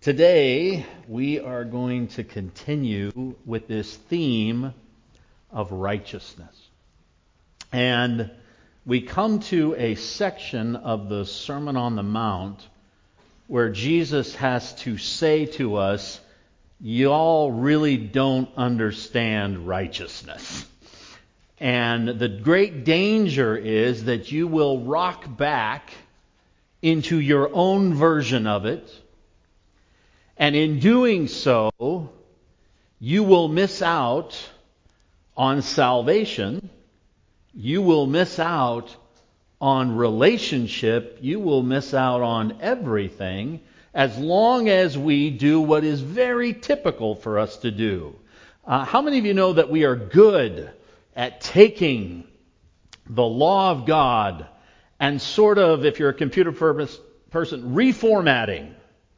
Today, we are going to continue with this theme of righteousness. And we come to a section of the Sermon on the Mount where Jesus has to say to us, y'all really don't understand righteousness. And the great danger is that you will rock back into your own version of it. And in doing so, you will miss out on salvation. You will miss out on relationship. You will miss out on everything as long as we do what is very typical for us to do. How many of you know that we are good at taking the law of God and sort of, if you're a computer person, reformatting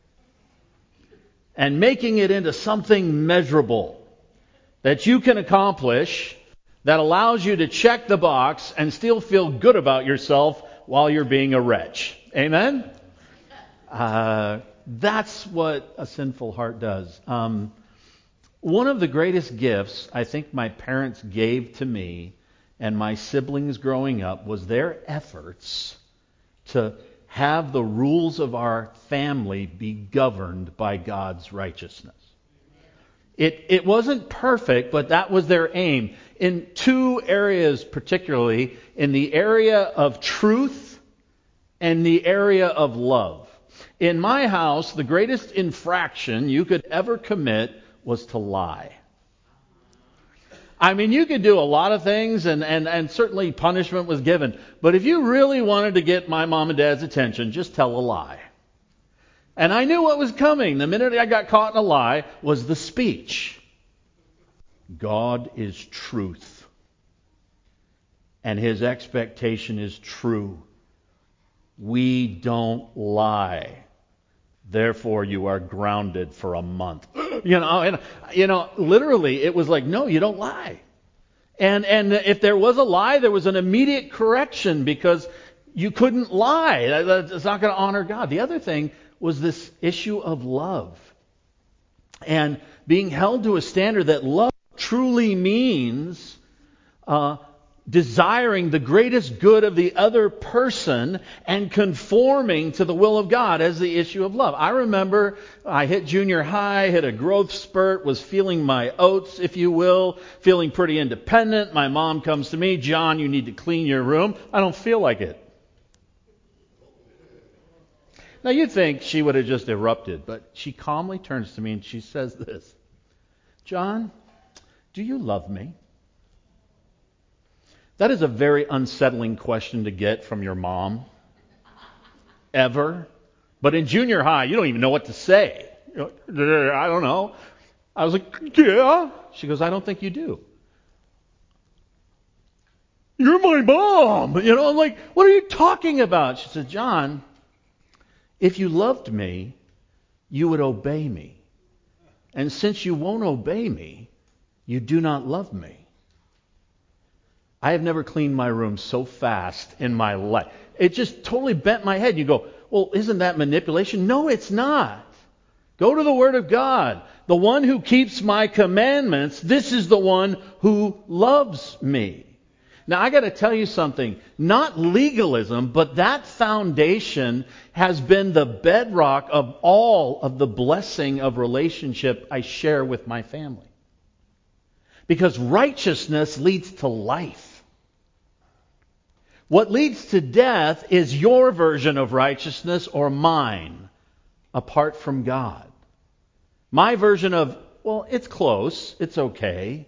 and making it into something measurable that you can accomplish that allows you to check the box and still feel good about yourself while you're being a wretch. Amen? That's what a sinful heart does. One of the greatest gifts I think my parents gave to me and my siblings growing up was their efforts to have the rules of our family be governed by God's righteousness. It wasn't perfect, but that was their aim. In two areas particularly, in the area of truth and the area of love. In my house, the greatest infraction you could ever commit was to lie. I mean, you could do a lot of things, and certainly punishment was given. But if you really wanted to get my mom and dad's attention, just tell a lie. And I knew what was coming. The minute I got caught in a lie was the speech. God is truth. And His expectation is true. We don't lie. Therefore, you are grounded for a month. Literally, it was like, no, you don't lie. And if there was a lie, there was an immediate correction because you couldn't lie. It's not going to honor God. The other thing was this issue of love. And being held to a standard that love truly means desiring the greatest good of the other person and conforming to the will of God as the issue of love. I remember I hit junior high, hit a growth spurt, was feeling my oats, if you will, feeling pretty independent. My mom comes to me, John, you need to clean your room. I don't feel like it. Now you'd think she would have just erupted, but she calmly turns to me and she says this, John, do you love me? That is a very unsettling question to get from your mom. Ever. But in junior high, you don't even know what to say. I don't know. I was like, yeah. She goes, I don't think you do. You're my mom. I'm like, what are you talking about? She said, John, if you loved me, you would obey me. And since you won't obey me, you do not love me. I have never cleaned my room so fast in my life. It just totally bent my head. You go, well, isn't that manipulation? No, it's not. Go to the Word of God. The one who keeps my commandments, this is the one who loves me. Now, I got to tell you something. Not legalism, but that foundation has been the bedrock of all of the blessing of relationship I share with my family. Because righteousness leads to life. What leads to death is your version of righteousness or mine, apart from God. My version of, well, it's close, it's okay.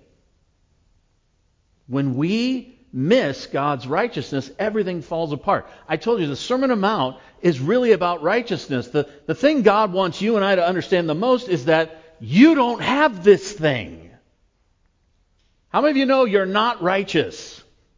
When we miss God's righteousness, everything falls apart. I told you the Sermon on the Mount is really about righteousness. The thing God wants you and I to understand the most is that you don't have this thing. How many of you know you're not righteous?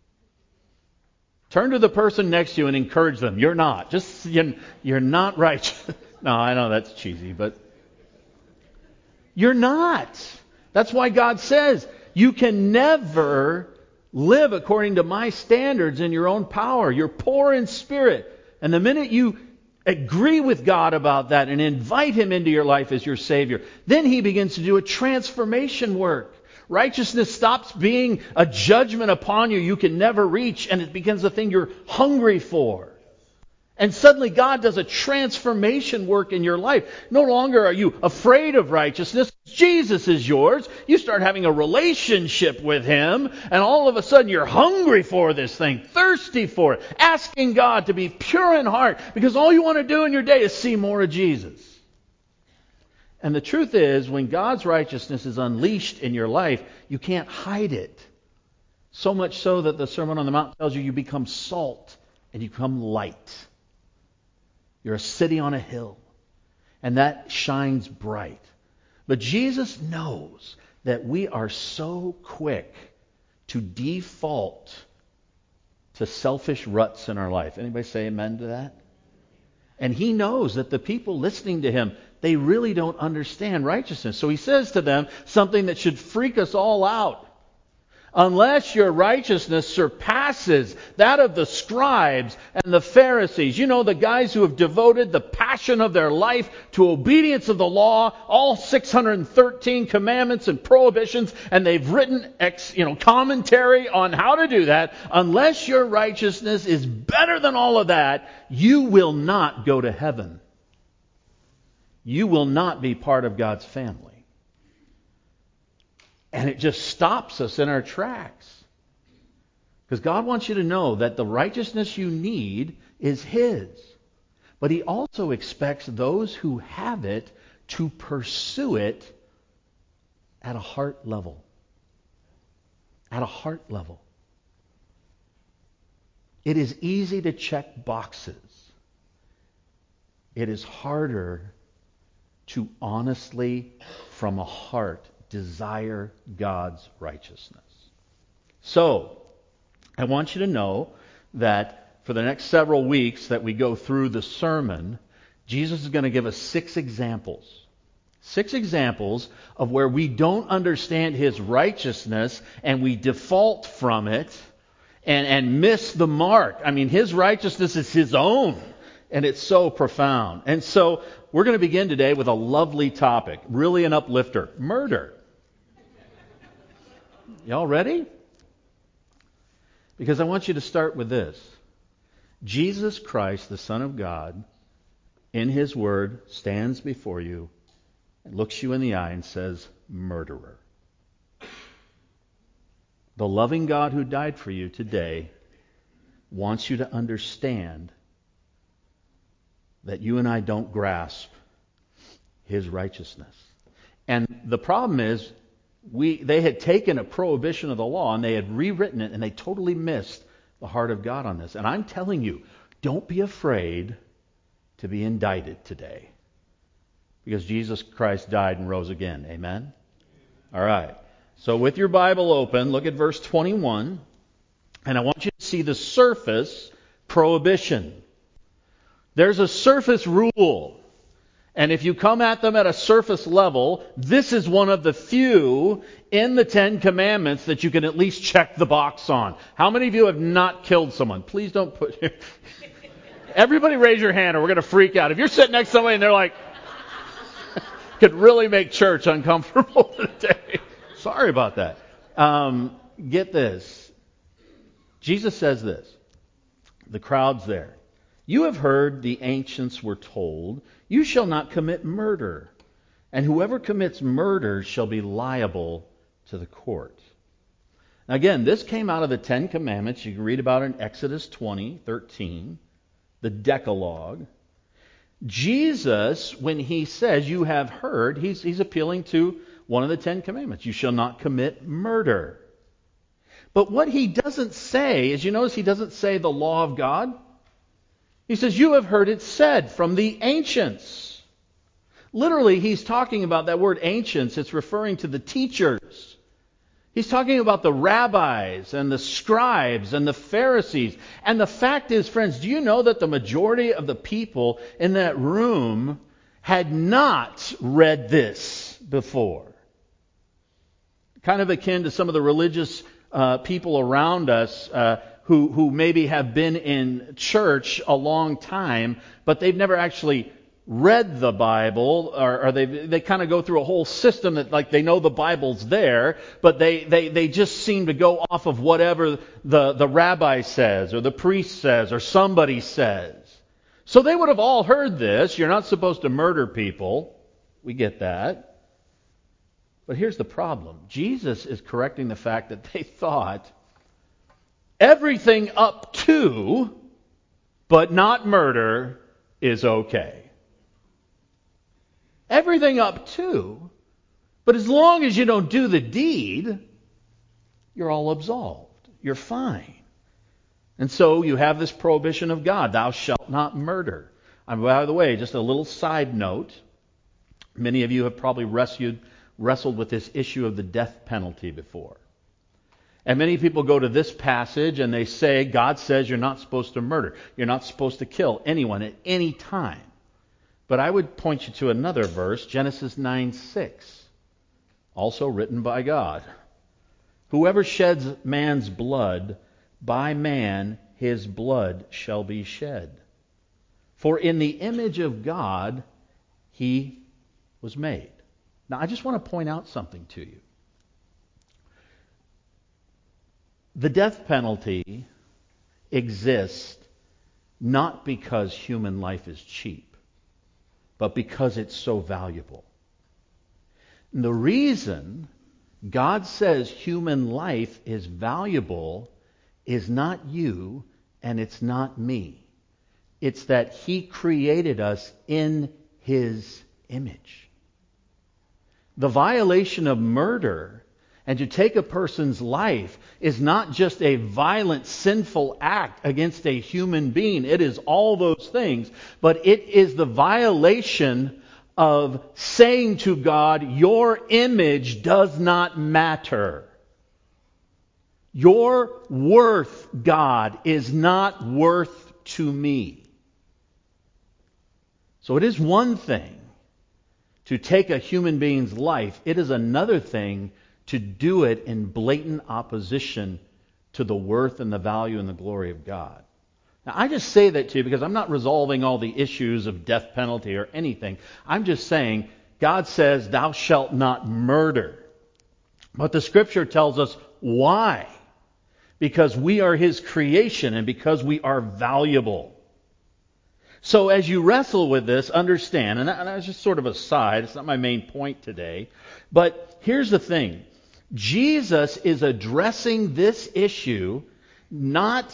Turn to the person next to you and encourage them. You're not. You're not righteous. No, I know that's cheesy, but you're not. That's why God says you can never live according to my standards in your own power. You're poor in spirit. And the minute you agree with God about that and invite Him into your life as your Savior, then He begins to do a transformation work. Righteousness stops being a judgment upon you can never reach, and it becomes a thing you're hungry for. And suddenly God does a transformation work in your life. No longer are you afraid of righteousness. Jesus is yours. You start having a relationship with Him, and all of a sudden you're hungry for this thing, thirsty for it, asking God to be pure in heart, because all you want to do in your day is see more of Jesus. And the truth is, when God's righteousness is unleashed in your life, you can't hide it. So much so that the Sermon on the Mount tells you become salt and you become light. You're a city on a hill, and that shines bright. But Jesus knows that we are so quick to default to selfish ruts in our life. Anybody say amen to that? And He knows that the people listening to Him, they really don't understand righteousness. So He says to them something that should freak us all out. Unless your righteousness surpasses that of the scribes and the Pharisees. You know, the guys who have devoted the passion of their life to obedience of the law, all 613 commandments and prohibitions, and they've written commentary on how to do that. Unless your righteousness is better than all of that, you will not go to heaven. You will not be part of God's family. And it just stops us in our tracks. Because God wants you to know that the righteousness you need is His. But He also expects those who have it to pursue it at a heart level. At a heart level. It is easy to check boxes. It is harder to honestly, from a heart, desire God's righteousness. So, I want you to know that for the next several weeks that we go through the sermon, Jesus is going to give us 6 examples. 6 examples of where we don't understand His righteousness and we default from it and miss the mark. I mean, His righteousness is His own, and it's so profound. And so, we're going to begin today with a lovely topic, really an uplifter, murder. Y'all ready? Because I want you to start with this. Jesus Christ, the Son of God, in His Word, stands before you and looks you in the eye and says, murderer. The loving God who died for you today wants you to understand that you and I don't grasp His righteousness. And the problem is, they had taken a prohibition of the law and they had rewritten it, and they totally missed the heart of God on this. And I'm telling you, don't be afraid to be indicted today, because Jesus Christ died and rose again. Amen? All right. So with your Bible open, look at verse 21, and I want you to see the surface prohibition. There's a surface rule. And if you come at them at a surface level, this is one of the few in the 10 Commandments that you can at least check the box on. How many of you have not killed someone? Please don't put... Everybody raise your hand or we're going to freak out. If you're sitting next to somebody and they're like... could really make church uncomfortable today. Sorry about that. Get this. Jesus says this. The crowd's there. You have heard the ancients were told, you shall not commit murder, and whoever commits murder shall be liable to the court. Now again, this came out of the 10 Commandments. You can read about it in Exodus 20:13, the Decalogue. Jesus, when He says you have heard, he's appealing to one of the 10 Commandments. You shall not commit murder. But what He doesn't say is, you notice He doesn't say the law of God. He says, you have heard it said from the ancients. Literally, He's talking about that word ancients. It's referring to the teachers. He's talking about the rabbis and the scribes and the Pharisees. And the fact is, friends, do you know that the majority of the people in that room had not read this before? Kind of akin to some of the religious people around us who maybe have been in church a long time, but they've never actually read the Bible, or they kind of go through a whole system that, like, they know the Bible's there, but they just seem to go off of whatever the rabbi says or the priest says or somebody says. So they would have all heard this. You're not supposed to murder people. We get that. But here's the problem. Jesus is correcting the fact that they thought everything up to, but not murder, is okay. Everything up to, but as long as you don't do the deed, you're all absolved. You're fine. And so you have this prohibition of God, thou shalt not murder. And by the way, just a little side note, many of you have probably wrestled with this issue of the death penalty before. And many people go to this passage and they say, God says you're not supposed to murder. You're not supposed to kill anyone at any time. But I would point you to another verse, Genesis 9:6, also written by God. Whoever sheds man's blood, by man his blood shall be shed. For in the image of God he was made. Now I just want to point out something to you. The death penalty exists not because human life is cheap, but because it's so valuable. And the reason God says human life is valuable is not you and it's not me. It's that He created us in His image. The violation of murder and to take a person's life is not just a violent, sinful act against a human being. It is all those things. But it is the violation of saying to God, your image does not matter. Your worth, God, is not worth to me. So it is one thing to take a human being's life. It is another thing to do it in blatant opposition to the worth and the value and the glory of God. Now, I just say that to you because I'm not resolving all the issues of death penalty or anything. I'm just saying, God says, thou shalt not murder. But the Scripture tells us why. Because we are His creation and because we are valuable. So as you wrestle with this, understand, and that's just sort of a side, it's not my main point today, but here's the thing. Jesus is addressing this issue not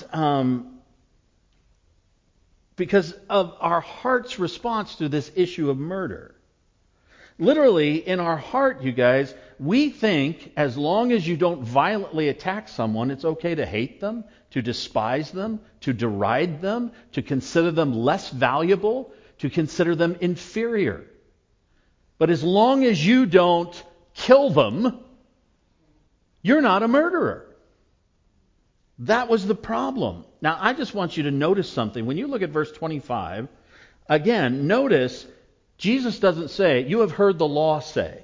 because of our heart's response to this issue of murder. Literally, in our heart, you guys, we think as long as you don't violently attack someone, it's okay to hate them, to despise them, to deride them, to consider them less valuable, to consider them inferior. But as long as you don't kill them, you're not a murderer. That was the problem. Now, I just want you to notice something. When you look at verse 25, again, notice Jesus doesn't say, you have heard the law say.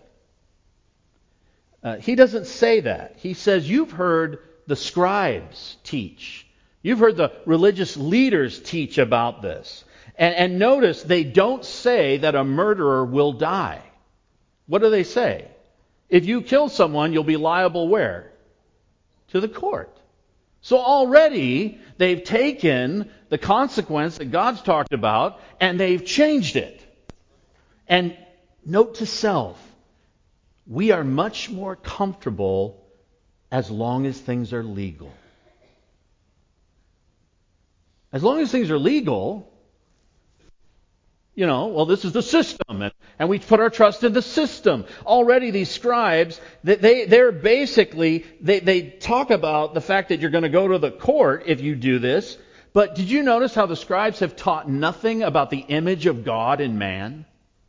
He doesn't say that. He says, you've heard the scribes teach. You've heard the religious leaders teach about this. And notice, they don't say that a murderer will die. What do they say? If you kill someone, you'll be liable where? To the court. So already, they've taken the consequence that God's talked about, and they've changed it. And note to self, we are much more comfortable as long as things are legal. As long as things are legal, this is the system, and we put our trust in the system. Already these scribes, they're basically, they talk about the fact that you're going to go to the court if you do this, but did you notice how the scribes have taught nothing about the image of God in man?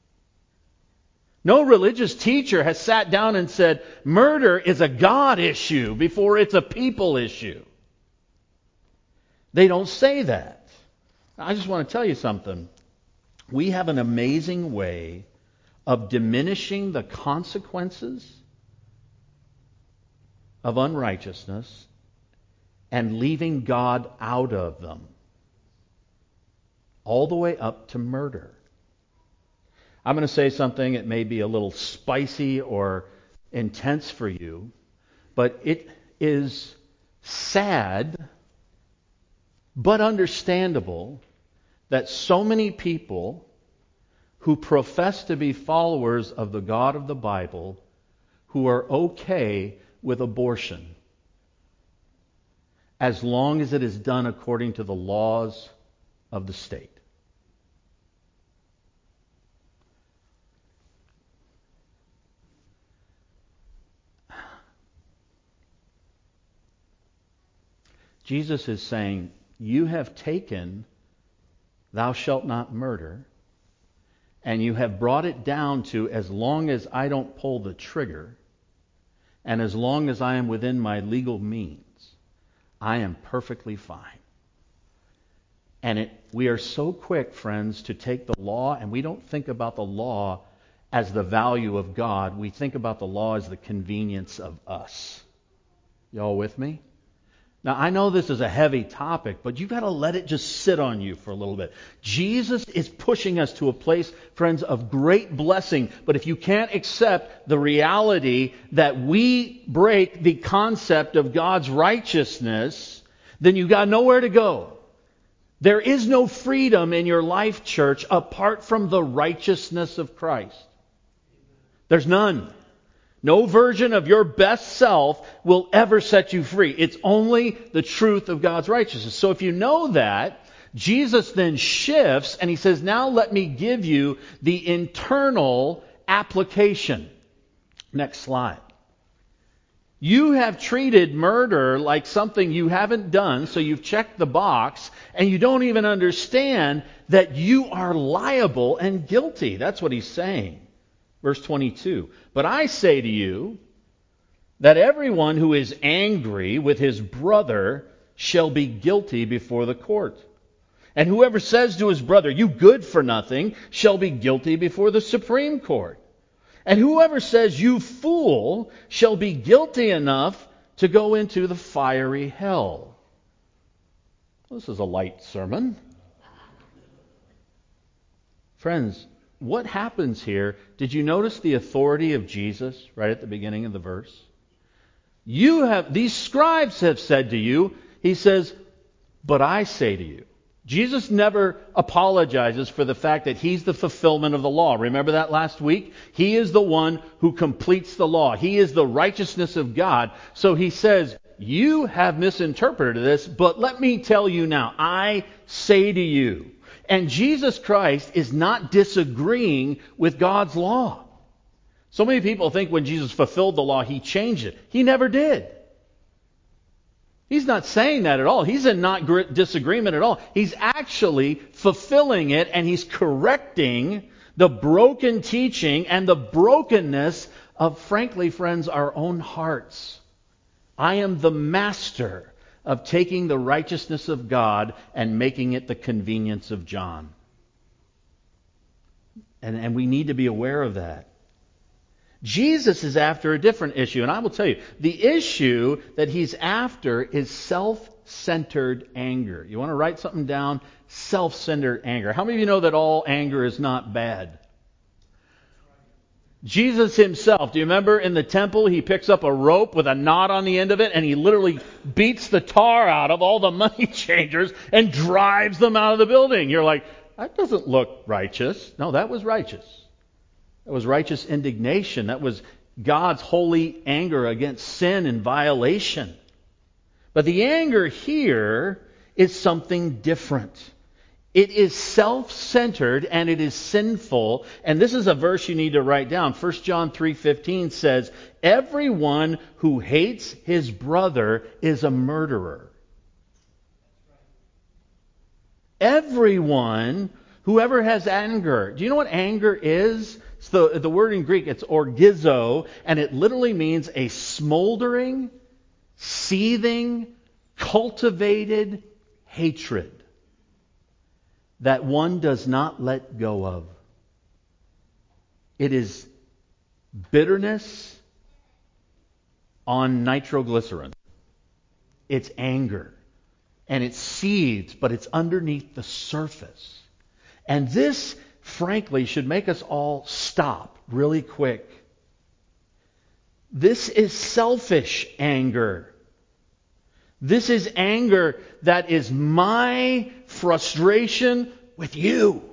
No religious teacher has sat down and said, murder is a God issue before it's a people issue. They don't say that. I just want to tell you something. We have an amazing way of diminishing the consequences of unrighteousness and leaving God out of them, all the way up to murder. I'm going to say something that may be a little spicy or intense for you, but it is sad but understandable that so many people who profess to be followers of the God of the Bible who are okay with abortion as long as it is done according to the laws of the state. Jesus is saying, you have taken thou shalt not murder, and you have brought it down to as long as I don't pull the trigger, and as long as I am within my legal means, I am perfectly fine. And we are so quick, friends, to take the law, and we don't think about the law as the value of God. We think about the law as the convenience of us. Y'all with me? Now, I know this is a heavy topic, but you've got to let it just sit on you for a little bit. Jesus is pushing us to a place, friends, of great blessing. But if you can't accept the reality that we break the concept of God's righteousness, then you've got nowhere to go. There is no freedom in your life, church, apart from the righteousness of Christ. There's none. No version of your best self will ever set you free. It's only the truth of God's righteousness. So if you know that, Jesus then shifts and he says, now let me give you the internal application. Next slide. You have treated murder like something you haven't done, so you've checked the box, and you don't even understand that you are liable and guilty. That's what he's saying. Verse 22, but I say to you that everyone who is angry with his brother shall be guilty before the court. And whoever says to his brother, you good for nothing, shall be guilty before the Supreme Court. And whoever says, you fool, shall be guilty enough to go into the fiery hell. This is a light sermon. Friends, what happens here? Did you notice the authority of Jesus right at the beginning of the verse? These scribes have said to you, he says, but I say to you. Jesus never apologizes for the fact that he's the fulfillment of the law. Remember that last week? He is the one who completes the law. He is the righteousness of God. So he says, you have misinterpreted this, but let me tell you now, I say to you. And Jesus Christ is not disagreeing with God's law. So many people think when Jesus fulfilled the law, he changed it. He never did. He's not saying that at all. He's in not disagreement at all. He's actually fulfilling it, and he's correcting the broken teaching and the brokenness of, frankly, friends, our own hearts. I am the master of taking the righteousness of God and making it the convenience of John. And we need to be aware of that. Jesus is after a different issue. And I will tell you, the issue that he's after is self-centered anger. You want to write something down? Self-centered anger. How many of you know that all anger is not bad? Jesus himself, do you remember in the temple, he picks up a rope with a knot on the end of it, and he literally beats the tar out of all the money changers and drives them out of the building. You're like, that doesn't look righteous. No, that was righteous. That was righteous indignation. That was God's holy anger against sin and violation. But the anger here is something different. It is self-centered and it is sinful. And this is a verse you need to write down. 1 John 3:15 says, everyone who hates his brother is a murderer. Everyone, whoever has anger. Do you know what anger is? It's the word in Greek, it's orgizo, and it literally means a smoldering, seething, cultivated hatred that one does not let go of. It is bitterness on nitroglycerin. It's anger. And it seethes, but it's underneath the surface. And this, frankly, should make us all stop really quick. This is selfish anger. This is anger that is my frustration with you.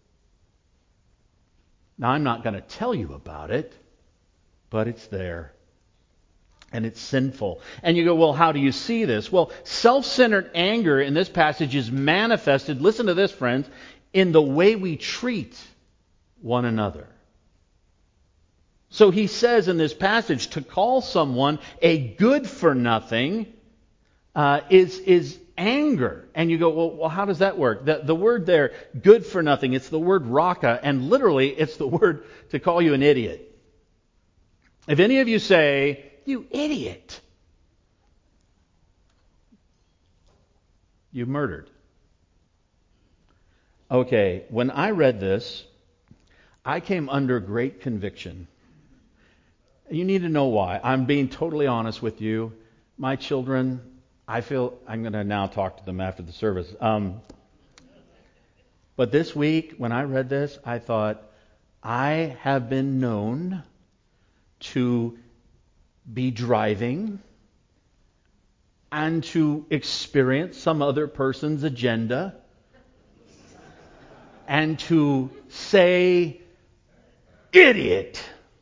Now, I'm not going to tell you about it, but it's there. And it's sinful. And you go, well, how do you see this? Well, self-centered anger in this passage is manifested, listen to this, friends, in the way we treat one another. So he says in this passage, to call someone a good-for-nothing is anger. And you go, well, how does that work? The word there, good-for-nothing, it's the word raka, and literally it's the word to call you an idiot. If any of you say, you idiot, you've murdered. Okay, when I read this, I came under great conviction. You need to know why. I'm being totally honest with you. My children, I feel I'm going to now talk to them after the service. But this week, when I read this, I thought, I have been known to be driving and to experience some other person's agenda and to say, idiot.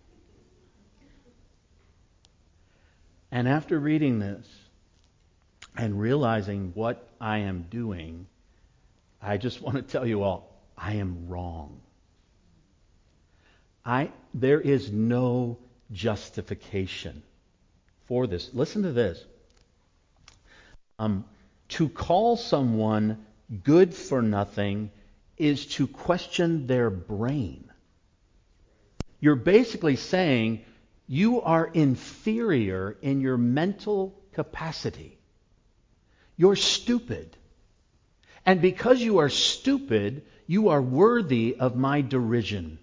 And after reading this and realizing what I am doing, I just want to tell you all, I am wrong. There is no justification for this. Listen to this. To call someone good for nothing is to question their brain. You're basically saying you are inferior in your mental capacity. You're stupid. And because you are stupid, you are worthy of my derision.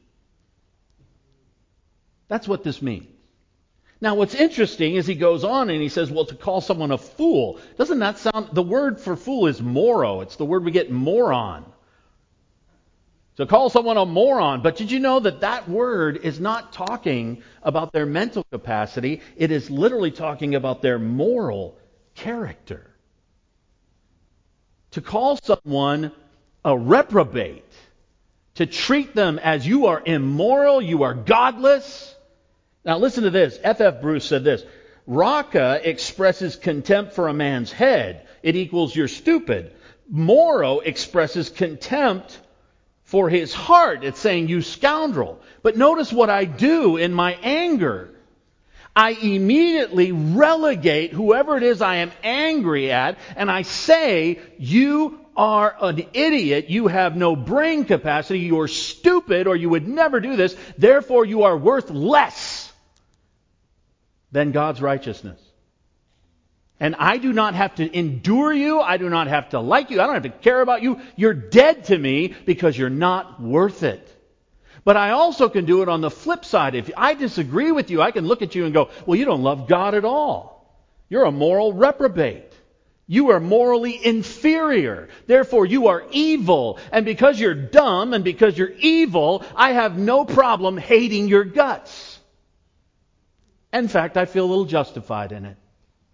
That's what this means. Now, what's interesting is he goes on and he says, well, to call someone a fool. Doesn't that sound... The word for fool is moro. It's the word we get moron. So call someone a moron. But did you know that that word is not talking about their mental capacity? It is literally talking about their moral character. To call someone a reprobate, to treat them as you are immoral, you are godless. Now listen to this. F.F. Bruce said this. Raka expresses contempt for a man's head. It equals you're stupid. Moro expresses contempt for his heart. It's saying you scoundrel. But notice what I do in my anger. I immediately relegate whoever it is I am angry at, and I say, you are an idiot, you have no brain capacity, you're stupid, or you would never do this, therefore you are worth less than God's righteousness. And I do not have to endure you, I do not have to like you, I don't have to care about you, you're dead to me because you're not worth it. But I also can do it on the flip side. If I disagree with you, I can look at you and go, well, you don't love God at all. You're a moral reprobate. You are morally inferior. Therefore, you are evil. And because you're dumb and because you're evil, I have no problem hating your guts. In fact, I feel a little justified in it.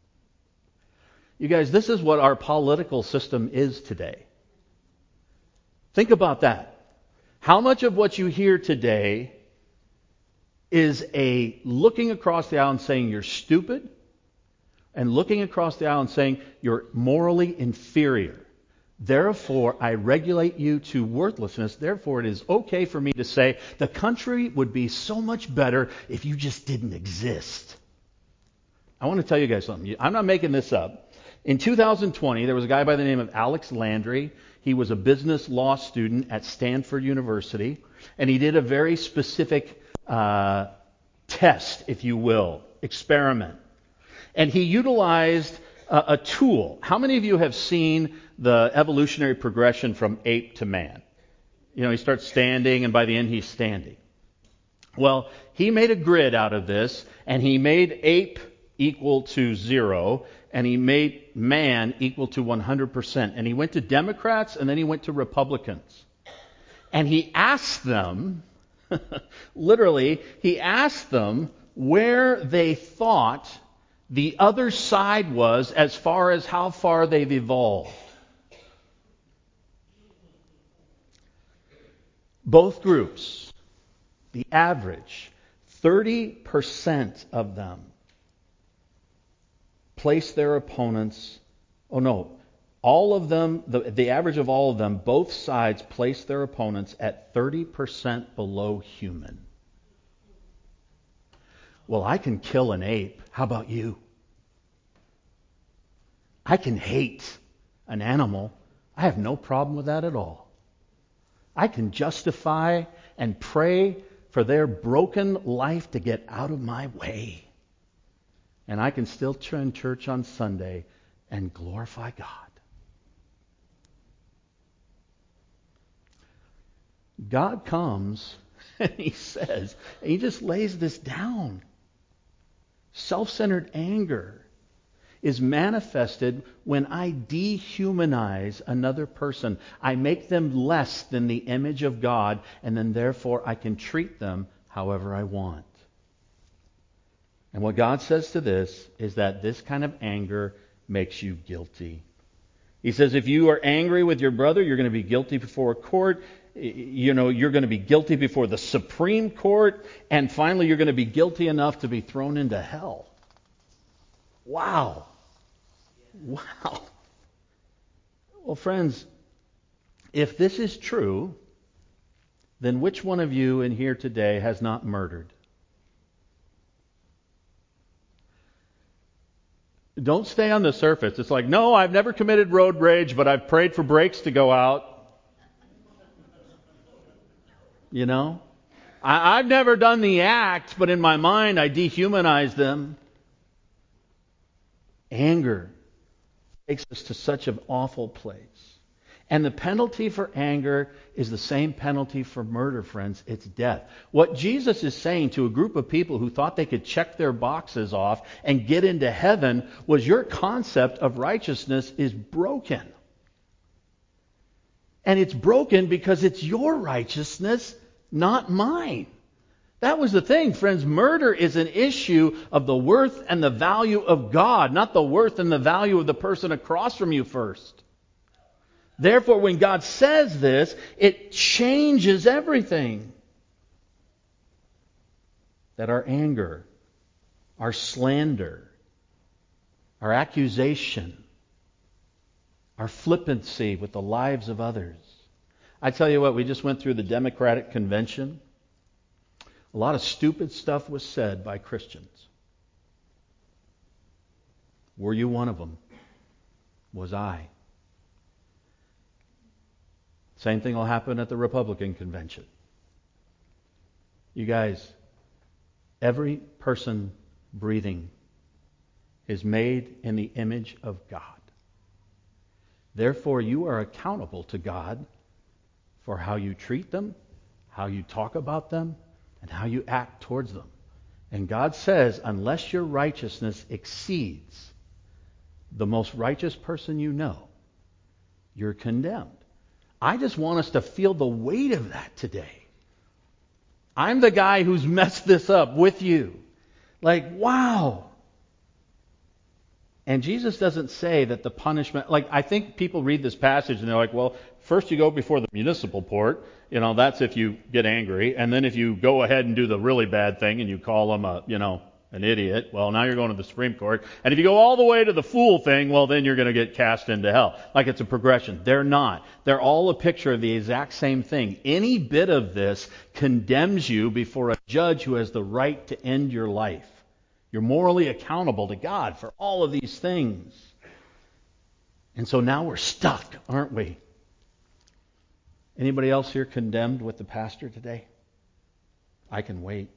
You guys, this is what our political system is today. Think about that. How much of what you hear today is a looking across the aisle and saying you're stupid, and looking across the aisle and saying you're morally inferior. Therefore, I regulate you to worthlessness. Therefore, it is okay for me to say the country would be so much better if you just didn't exist. I want to tell you guys something. I'm not making this up. In 2020, there was a guy by the name of Alex Landry. He was a business law student at Stanford University, and he did a very specific test, if you will, experiment. And he utilized a tool. How many of you have seen the evolutionary progression from ape to man? You know, he starts standing, and by the end he's standing. Well, he made a grid out of this, and he made ape equal to 0, and he made man equal to 100%. And he went to Democrats, and then he went to Republicans. And he asked them, literally, he asked them where they thought the other side was as far as how far they've evolved. Both groups, the average, 30% of them place their opponents, all of them, the average of all of them, both sides place their opponents at 30% below human. Well, I can kill an ape. How about you? I can hate an animal. I have no problem with that at all. I can justify and pray for their broken life to get out of my way. And I can still attend church on Sunday and glorify God. God comes and he says, and he just lays this down. Self-centered anger is manifested when I dehumanize another person. I make them less than the image of God, and then therefore I can treat them however I want. And what God says to this is that this kind of anger makes you guilty. He says if you are angry with your brother, you're going to be guilty before a court. You're going to be guilty before the Supreme Court. And finally, you're going to be guilty enough to be thrown into hell. Wow. Wow. Well, friends, if this is true, then which one of you in here today has not murdered? Don't stay on the surface. It's like, no, I've never committed road rage, but I've prayed for brakes to go out. You know? I've never done the act, but in my mind I dehumanize them. Anger takes us to such an awful place. And the penalty for anger is the same penalty for murder, friends. It's death. What Jesus is saying to a group of people who thought they could check their boxes off and get into heaven was your concept of righteousness is broken. And it's broken because it's your righteousness, not mine. That was the thing, friends. Murder is an issue of the worth and the value of God, not the worth and the value of the person across from you first. Therefore, when God says this, it changes everything. That our anger, our slander, our accusation, our flippancy with the lives of others. I tell you what, we just went through the Democratic Convention. A lot of stupid stuff was said by Christians. Were you one of them? Was I? Same thing will happen at the Republican convention. You guys, every person breathing is made in the image of God. Therefore, you are accountable to God for how you treat them, how you talk about them, and how you act towards them. And God says, unless your righteousness exceeds the most righteous person you know, you're condemned. I just want us to feel the weight of that today. I'm the guy who's messed this up with you. Like, wow. And Jesus doesn't say that the punishment, I think people read this passage and they're like, well, first you go before the municipal court. That's if you get angry. And then if you go ahead and do the really bad thing and you call them an idiot, well, now you're going to the Supreme Court. And if you go all the way to the fool thing, well, then you're going to get cast into hell. Like it's a progression. They're not. They're all a picture of the exact same thing. Any bit of this condemns you before a judge who has the right to end your life. You're morally accountable to God for all of these things. And so now we're stuck, aren't we? Anybody else here condemned with the pastor today? I can wait.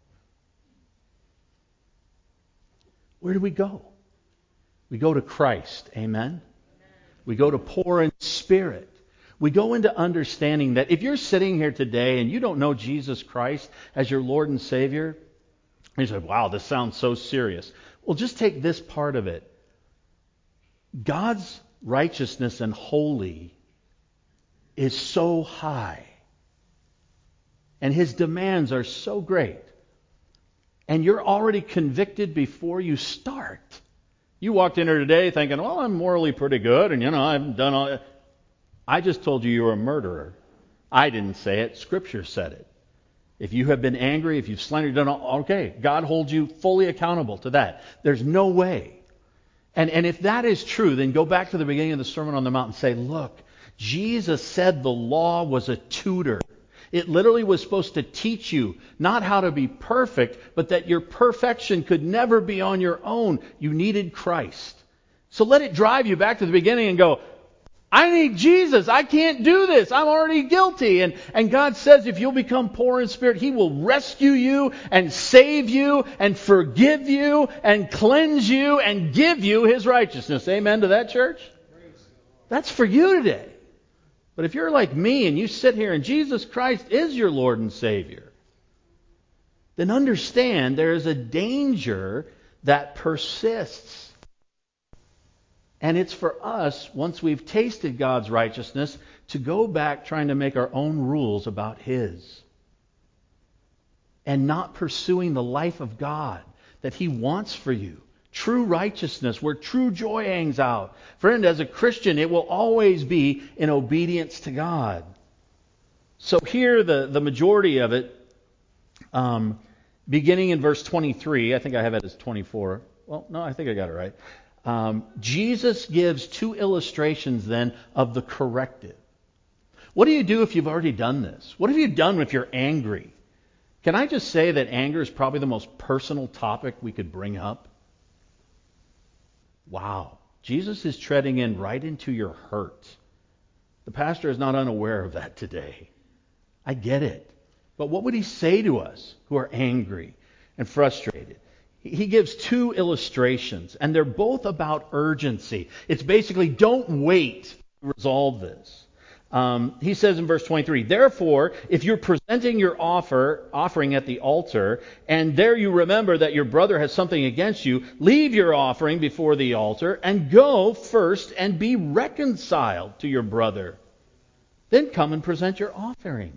Where do we go? We go to Christ. Amen? We go to poor in spirit. We go into understanding that if you're sitting here today and you don't know Jesus Christ as your Lord and Savior, You say, wow, this sounds so serious. Well, just take this part of it. God's righteousness and holy is so high. And His demands are so great. And you're already convicted before you start. You walked in here today thinking, well, I'm morally pretty good, and I haven't done all that. I just told you were a murderer. I didn't say it. Scripture said it. If you have been angry, if you've slandered, done all, okay, God holds you fully accountable to that. There's no way. And if that is true, then go back to the beginning of the Sermon on the Mount and say, look, Jesus said the law was a tutor. It literally was supposed to teach you not how to be perfect, but that your perfection could never be on your own. You needed Christ. So let it drive you back to the beginning and go, I need Jesus. I can't do this. I'm already guilty. And God says if you'll become poor in spirit, He will rescue you and save you and forgive you and cleanse you and give you His righteousness. Amen to that, church? That's for you today. But if you're like me and you sit here and Jesus Christ is your Lord and Savior, then understand there is a danger that persists. And it's for us, once we've tasted God's righteousness, to go back trying to make our own rules about His. And not pursuing the life of God that He wants for you. True righteousness, where true joy hangs out. Friend, as a Christian, it will always be in obedience to God. So here, the majority of it, beginning in verse 23, I think I have it as 24. Well, no, I think I got it right. Jesus gives two illustrations then of the corrective. What do you do if you've already done this? What have you done if you're angry? Can I just say that anger is probably the most personal topic we could bring up? Wow. Jesus is treading in right into your hurt. The pastor is not unaware of that today. I get it. But what would He say to us who are angry and frustrated? He gives two illustrations, and they're both about urgency. It's basically, don't wait to resolve this. He says in verse 23, therefore, if you're presenting your offering at the altar, and there you remember that your brother has something against you, leave your offering before the altar, and go first and be reconciled to your brother. Then come and present your offering.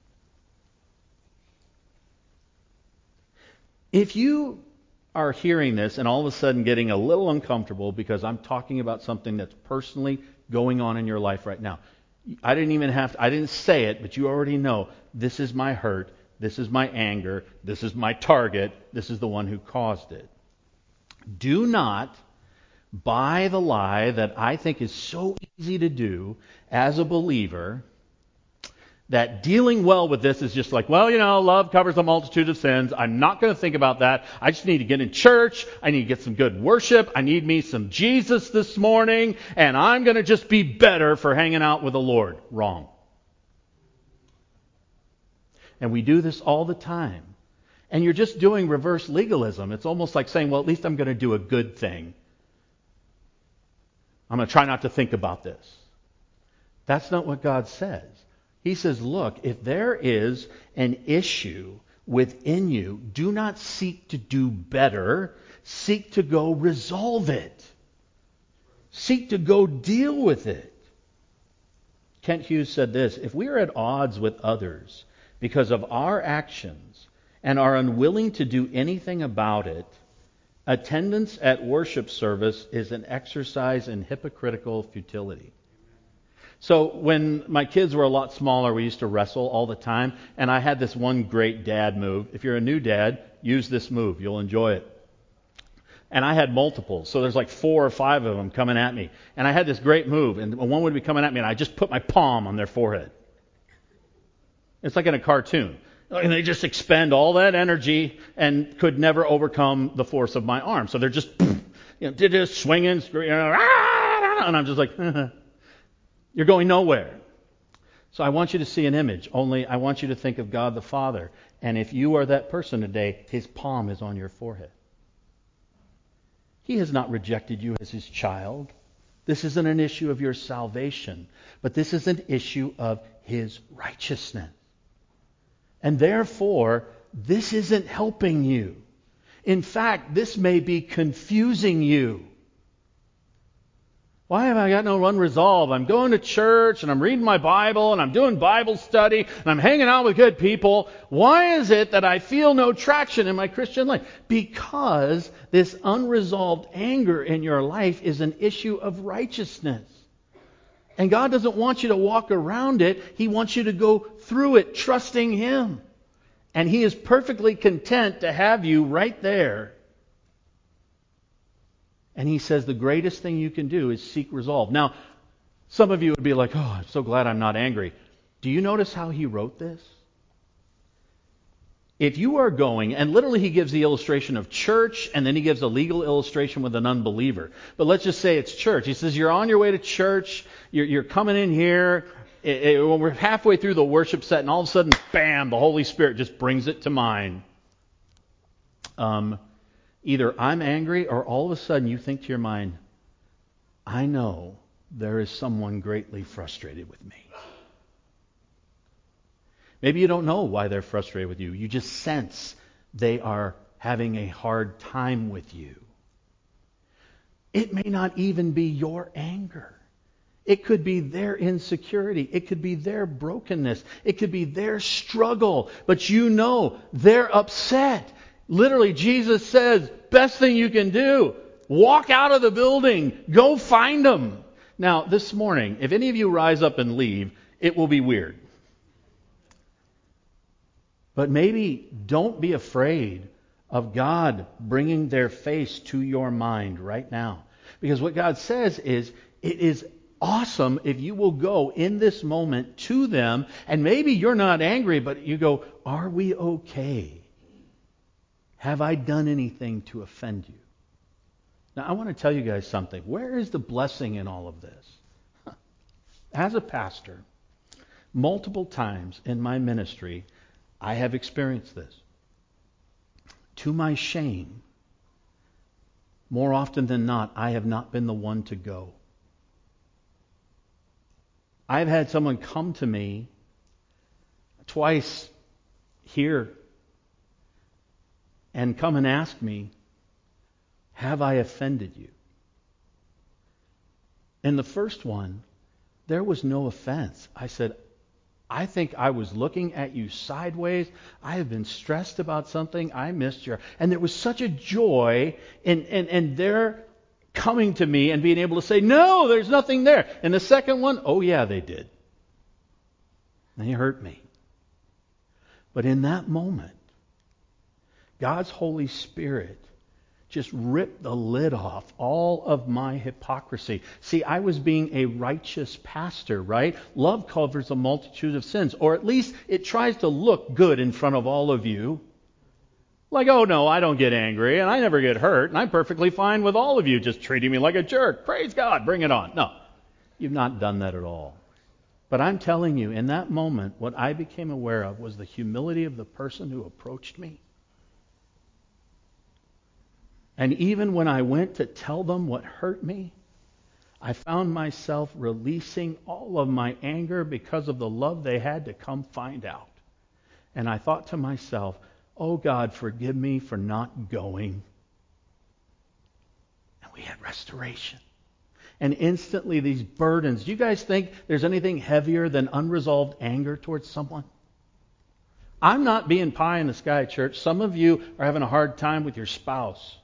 If you are hearing this and all of a sudden getting a little uncomfortable because I'm talking about something that's personally going on in your life right now, I didn't say it, but you already know this is my hurt, this is my anger, this is my target, this is the one who caused it. Do not buy the lie that I think is so easy to do as a believer, that dealing well with this is just like, well, love covers a multitude of sins. I'm not going to think about that. I just need to get in church. I need to get some good worship. I need me some Jesus this morning. And I'm going to just be better for hanging out with the Lord. Wrong. And we do this all the time. And you're just doing reverse legalism. It's almost like saying, well, at least I'm going to do a good thing. I'm going to try not to think about this. That's not what God says. He says, look, if there is an issue within you, do not seek to do better. Seek to go resolve it. Seek to go deal with it. Kent Hughes said this, if we are at odds with others because of our actions and are unwilling to do anything about it, attendance at worship service is an exercise in hypocritical futility. So when my kids were a lot smaller, we used to wrestle all the time, and I had this one great dad move. If you're a new dad, use this move. You'll enjoy it. And I had multiples, so there's like 4 or 5 of them coming at me. And I had this great move, and one would be coming at me, and I just put my palm on their forehead. It's like in a cartoon. And they just expend all that energy and could never overcome the force of my arm. So they're just, just swinging, and I'm just like, you're going nowhere. So I want you to see an image. Only I want you to think of God the Father. And if you are that person today, His palm is on your forehead. He has not rejected you as His child. This isn't an issue of your salvation, but this is an issue of His righteousness. And therefore, this isn't helping you. In fact, this may be confusing you. Why have I got no unresolved? I'm going to church and I'm reading my Bible and I'm doing Bible study and I'm hanging out with good people. Why is it that I feel no traction in my Christian life? Because this unresolved anger in your life is an issue of righteousness. And God doesn't want you to walk around it. He wants you to go through it trusting Him. And He is perfectly content to have you right there. And He says the greatest thing you can do is seek resolve. Now, some of you would be like, oh, I'm so glad I'm not angry. Do you notice how He wrote this? If you are going, and literally He gives the illustration of church, and then He gives a legal illustration with an unbeliever. But let's just say it's church. He says you're on your way to church, you're coming in here, we're halfway through the worship set, and all of a sudden, bam, the Holy Spirit just brings it to mind. Either I'm angry, or all of a sudden you think to your mind, I know there is someone greatly frustrated with me. Maybe you don't know why they're frustrated with you. You just sense they are having a hard time with you. It may not even be your anger. It could be their insecurity. It could be their brokenness. It could be their struggle. But you know they're upset. Literally, Jesus says, best thing you can do, walk out of the building. Go find them. Now, this morning, if any of you rise up and leave, it will be weird. But maybe don't be afraid of God bringing their face to your mind right now. Because what God says is, it is awesome if you will go in this moment to them, and maybe you're not angry, but you go, are we okay? Have I done anything to offend you? Now, I want to tell you guys something. Where is the blessing in all of this? As a pastor, multiple times in my ministry, I have experienced this. To my shame, more often than not, I have not been the one to go. I've had someone come to me twice here and come and ask me, have I offended you? In the first one, there was no offense. I said, I think I was looking at you sideways. I have been stressed about something. I missed your... And there was such a joy in their coming to me and being able to say, no, there's nothing there. And the second one, oh yeah, they did. They hurt me. But in that moment, God's Holy Spirit just ripped the lid off all of my hypocrisy. See, I was being a righteous pastor, right? Love covers a multitude of sins, or at least it tries to look good in front of all of you. Like, oh no, I don't get angry, and I never get hurt, and I'm perfectly fine with all of you just treating me like a jerk. Praise God, bring it on. No, you've not done that at all. But I'm telling you, in that moment, what I became aware of was the humility of the person who approached me. And even when I went to tell them what hurt me, I found myself releasing all of my anger because of the love they had to come find out. And I thought to myself, oh God, forgive me for not going. And we had restoration. And instantly these burdens. Do you guys think there's anything heavier than unresolved anger towards someone? I'm not being pie in the sky, church. Some of you are having a hard time with your spouse.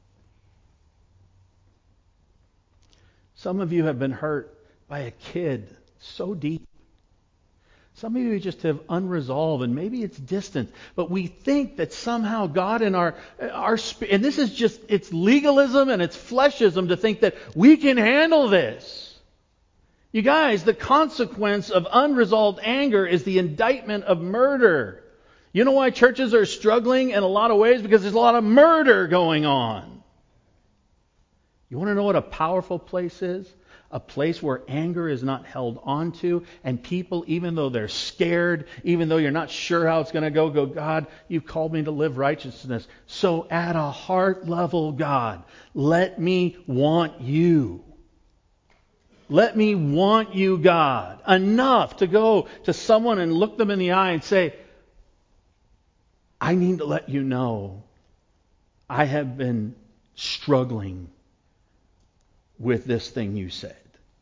Some of you have been hurt by a kid so deep. Some of you just have unresolved, and maybe it's distant. But we think that somehow God in our and this is just, it's legalism and it's fleshism to think that we can handle this. You guys, the consequence of unresolved anger is the indictment of murder. You know why churches are struggling in a lot of ways? Because there's a lot of murder going on. You want to know what a powerful place is? A place where anger is not held onto, and people, even though they're scared, even though you're not sure how it's going to go, God, you've called me to live righteousness. So at a heart level, God, let me want you. Let me want you, God, enough to go to someone and look them in the eye and say, I need to let you know I have been struggling with this thing you said.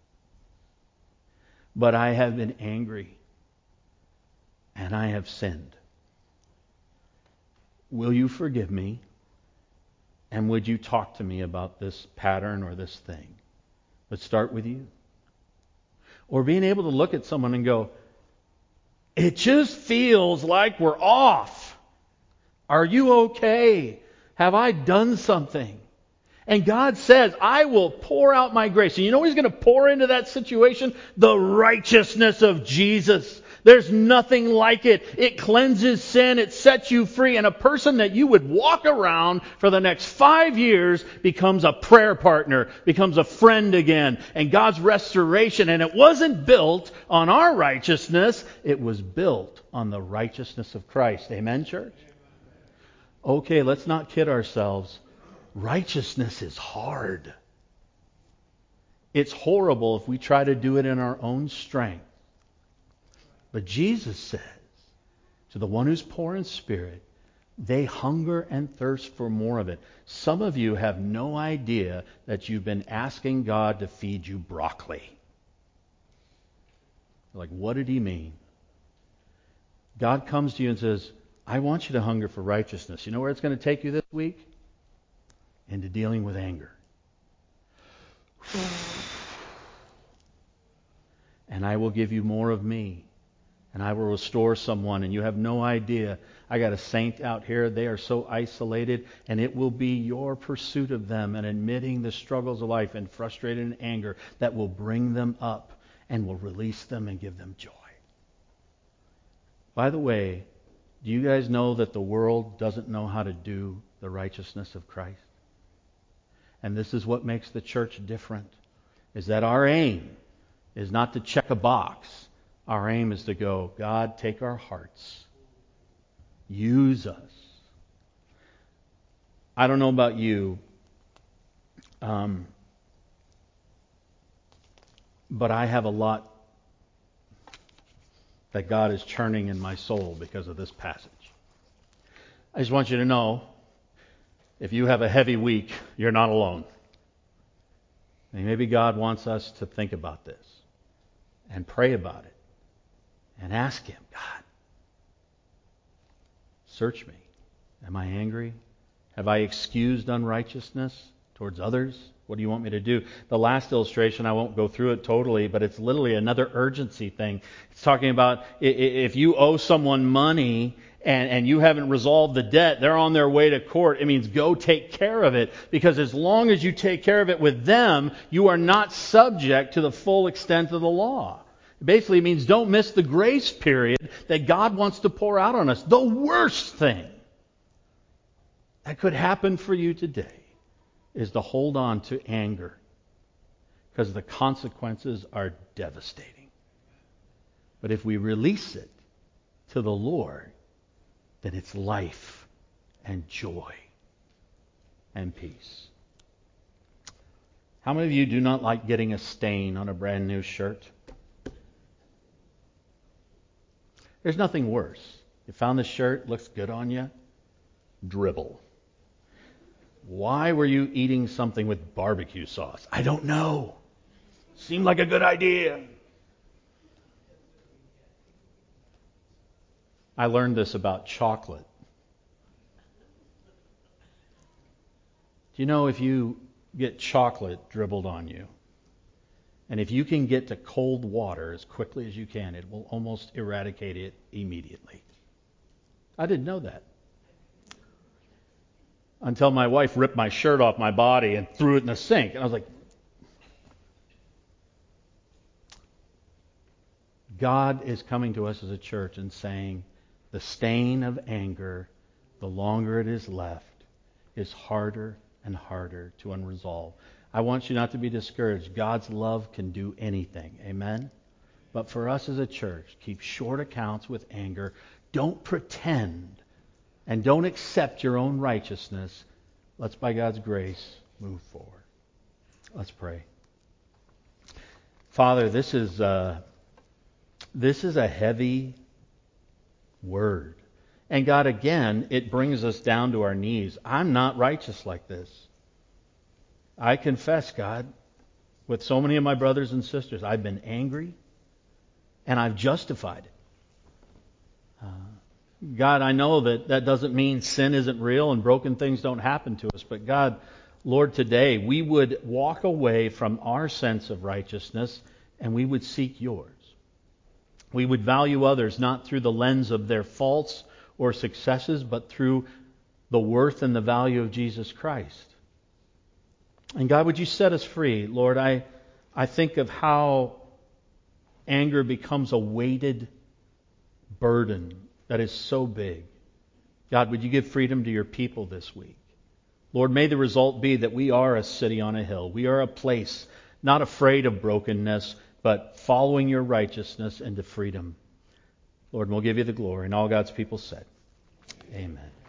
But I have been angry and I have sinned. Will you forgive me? And would you talk to me about this pattern or this thing? Let's start with you. Or being able to look at someone and go, it just feels like we're off. Are you okay? Have I done something? And God says, I will pour out my grace. And you know what He's going to pour into that situation? The righteousness of Jesus. There's nothing like it. It cleanses sin. It sets you free. And a person that you would walk around for the next 5 years becomes a prayer partner, becomes a friend again. And God's restoration. And it wasn't built on our righteousness. It was built on the righteousness of Christ. Amen, church? Okay, let's not kid ourselves. Righteousness is hard. It's horrible if we try to do it in our own strength. But Jesus says, to the one who's poor in spirit, they hunger and thirst for more of it. Some of you have no idea that you've been asking God to feed you broccoli. You're like, what did He mean? God comes to you and says, I want you to hunger for righteousness. You know where it's going to take you this week? Into dealing with anger. And I will give you more of me. And I will restore someone. And you have no idea. I got a saint out here. They are so isolated. And it will be your pursuit of them and admitting the struggles of life and frustrated and anger that will bring them up and will release them and give them joy. By the way, do you guys know that the world doesn't know how to do the righteousness of Christ? And this is what makes the church different, is that our aim is not to check a box. Our aim is to go, God, take our hearts. Use us. I don't know about you, but I have a lot that God is churning in my soul because of this passage. I just want you to know, if you have a heavy week, you're not alone. And maybe God wants us to think about this and pray about it and ask Him, God, search me. Am I angry? Have I excused unrighteousness towards others? What do you want me to do? The last illustration, I won't go through it totally, but it's literally another urgency thing. It's talking about if you owe someone money and you haven't resolved the debt, they're on their way to court. It means go take care of it, because as long as you take care of it with them, you are not subject to the full extent of the law. It basically means don't miss the grace period that God wants to pour out on us. The worst thing that could happen for you today is to hold on to anger, because the consequences are devastating. But if we release it to the Lord, then it's life and joy and peace. How many of you do not like getting a stain on a brand new shirt? There's nothing worse. You found this shirt, looks good on you, dribble. Why were you eating something with barbecue sauce? I don't know. Seemed like a good idea. I learned this about chocolate. Do you know if you get chocolate dribbled on you, and if you can get to cold water as quickly as you can, it will almost eradicate it immediately? I didn't know that. Until my wife ripped my shirt off my body and threw it in the sink. And I was like, God is coming to us as a church and saying, the stain of anger, the longer it is left, is harder and harder to unresolve. I want you not to be discouraged. God's love can do anything. Amen? But for us as a church, keep short accounts with anger. Don't pretend. And don't accept your own righteousness. Let's, by God's grace, move forward. Let's pray. Father, this is a heavy word. And God, again, it brings us down to our knees. I'm not righteous like this. I confess, God, with so many of my brothers and sisters, I've been angry and I've justified it. God, I know that doesn't mean sin isn't real and broken things don't happen to us. But God, Lord, today we would walk away from our sense of righteousness and we would seek yours. We would value others not through the lens of their faults or successes, but through the worth and the value of Jesus Christ. And God, would you set us free? Lord, I think of how anger becomes a weighted burden that is so big. God, would you give freedom to your people this week? Lord, may the result be that we are a city on a hill. We are a place not afraid of brokenness, but following your righteousness into freedom. Lord, we'll give you the glory. And all God's people said, amen.